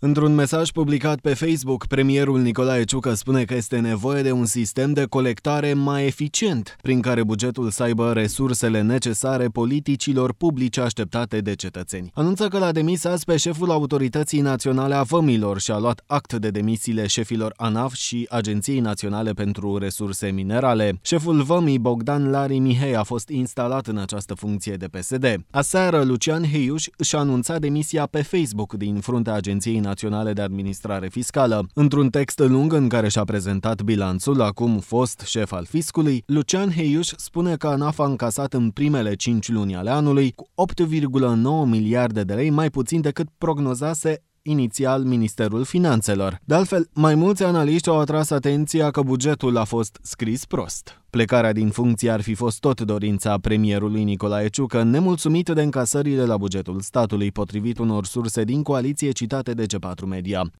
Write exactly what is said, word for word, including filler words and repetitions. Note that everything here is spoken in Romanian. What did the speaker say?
Într-un mesaj publicat pe Facebook, premierul Nicolae Ciucă spune că este nevoie de un sistem de colectare mai eficient, prin care bugetul să aibă resursele necesare politicilor publice așteptate de cetățeni. Anunță că l-a demis azi pe șeful Autorității Naționale a Vămilor și a luat act de demisiile șefilor ANAF și Agenției Naționale pentru Resurse Minerale. Șeful Vămii, Bogdan Lari Mihei, a fost instalat în această funcție de P S D. Aseară, Lucian Heiuș și-a anunțat demisia pe Facebook din fruntea Agenției Naționale de Administrare Fiscală. Într-un text lung în care și-a prezentat bilanțul, acum fost șef al fiscului, Lucian Heiuș spune că ANAF a încasat în primele cinci luni ale anului cu opt virgulă nouă miliarde de lei mai puțin decât prognozase inițial Ministerul Finanțelor. De altfel, mai mulți analiști au atras atenția că bugetul a fost scris prost. Plecarea din funcție ar fi fost tot dorința premierului Nicolae Ciucă, nemulțumit de încasările la bugetul statului, potrivit unor surse din coaliție citate de G patru Media.